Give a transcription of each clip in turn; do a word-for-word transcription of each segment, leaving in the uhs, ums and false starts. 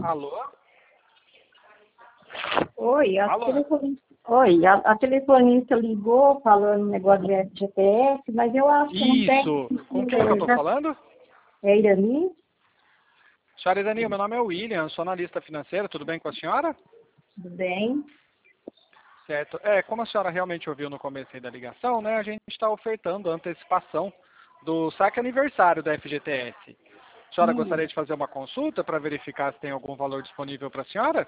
Alô? Oi, a, Alô? telefone... Oi, a, a telefonista ligou falando negócio de F G T S, mas eu acho que não tem. Isso! Com quem que eu tô Já... falando? É Irani? Senhora Irani, meu nome é William, sou analista financeiro, tudo bem com a senhora? Tudo bem? Certo. É, como a senhora realmente ouviu no começo aí da ligação, né, a gente está ofertando a antecipação do saque aniversário da F G T S. A senhora Hum, gostaria de fazer uma consulta para verificar se tem algum valor disponível para a senhora?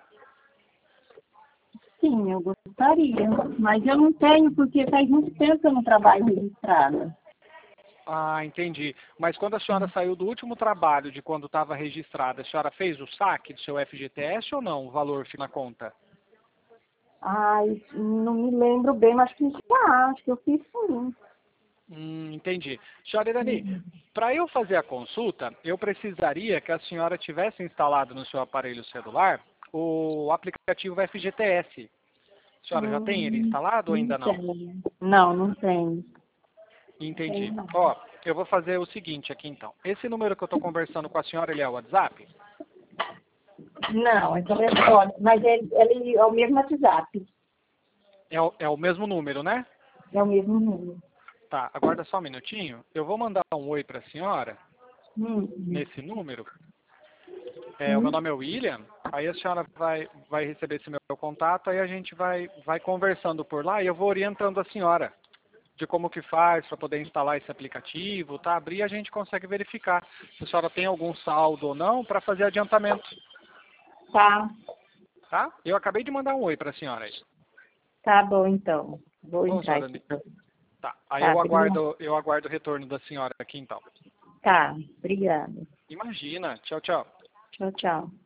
sim, eu gostaria, mas eu não tenho porque faz muito tempo que eu não trabalho registrada. Ah, entendi. Mas quando a senhora saiu do último trabalho de quando estava registrada, a senhora fez o saque do seu F G T S ou não, o valor na conta? Ai, não me lembro bem, mas acho que já, acho que eu fiz sim. Hum, entendi. Senhora Irani, Uhum. para eu fazer a consulta, eu precisaria que a senhora tivesse instalado no seu aparelho celular o aplicativo F G T S. A senhora já tem ele Hum, instalado ou não ainda não? tenho. Não, não tenho. Entendi. Tenho não. Ó, eu vou fazer o seguinte aqui então. Esse número que eu estou conversando com a senhora, ele é o WhatsApp? Não, é telefone, mas ele, ele é o mesmo WhatsApp, É o, é o mesmo número, né? é o mesmo número. Tá, aguarda só um minutinho. Eu vou mandar um oi para a senhora Hum, nesse número. É, o meu hum, nome é William. Aí a senhora vai, vai receber esse meu contato, aí a gente vai, vai conversando por lá e eu vou orientando a senhora de como que faz para poder instalar esse aplicativo, tá? Abrir a gente consegue verificar se a senhora tem algum saldo ou não para fazer adiantamento, tá, tá? Eu acabei de mandar um oi para a senhora aí. tá bom então. Vou Tá bom, entrar senhora? aqui. Então. Tá. Aí Tá, eu obrigada. aguardo, eu aguardo o retorno da senhora aqui então. Tá, obrigada. Imagina. Tchau, tchau. Tchau, tchau.